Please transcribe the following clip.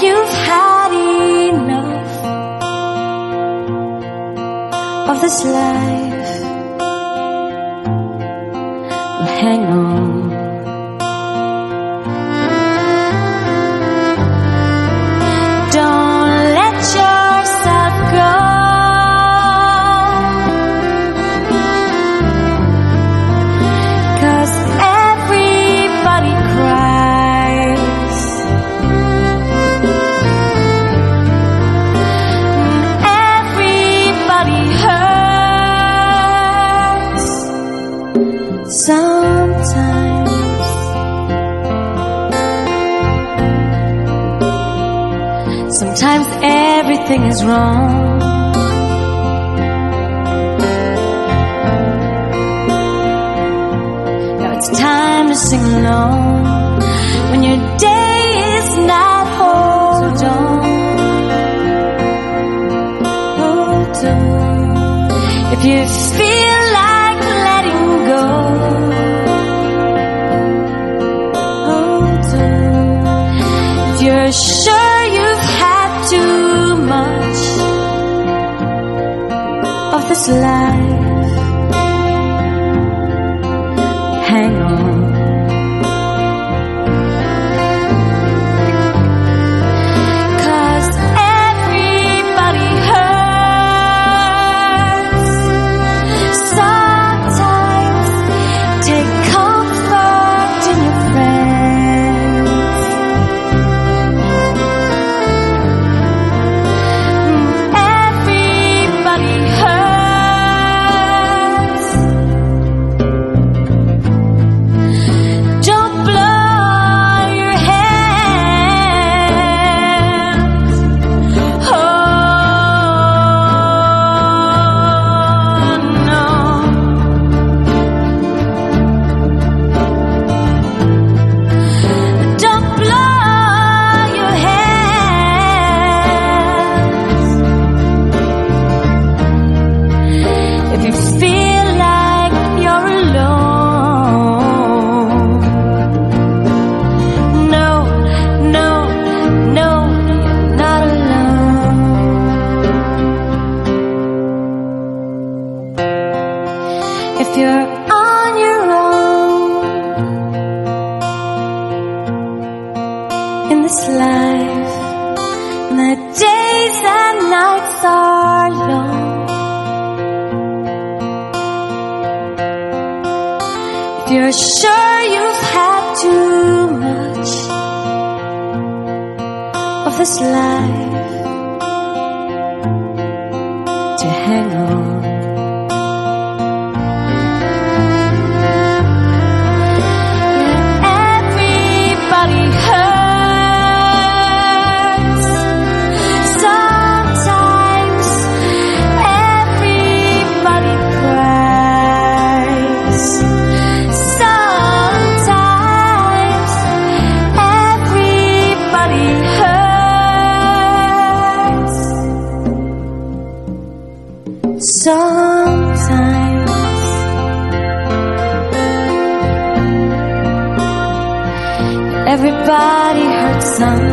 you've had enough of this life, well, hang on. Don't let yourself go, 'cause everybody cries, everybody hurts sometimes. Sometimes everything is wrong. Now it's time to sing along when your day is not hold on. Hold on. If you feel like letting go, hold on. If you're sure you've had too much of this life, hang on. 'Cause everybody hurts sometimes. Take comfort in your friends. Everybody hurts. Don't blow your hands. Oh no. Don't blow your hands. If you feel like you're alone, no, no, no, you're not alone. If you're on your own in this life, and the days and nights are long, if you're sure you've had too much of this life, to hang on. Everybody hurts sometimes. Everybody cries sometimes. Everybody hurts sometimes. Everybody hurts sometimes.